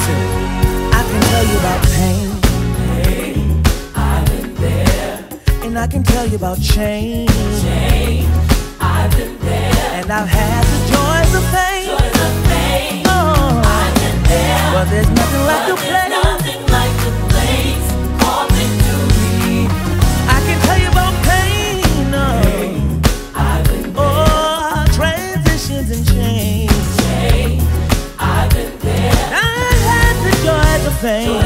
I can tell you about pain. I've been there. And I can tell you about change. I've been there. And I've had the joys of fame. Oh, I've been there. But there's nothing like the place. Nothing like the place or victory. I can tell you about pain. I've been there. Oh, transitions and change. I've been there. I had the joys of fame.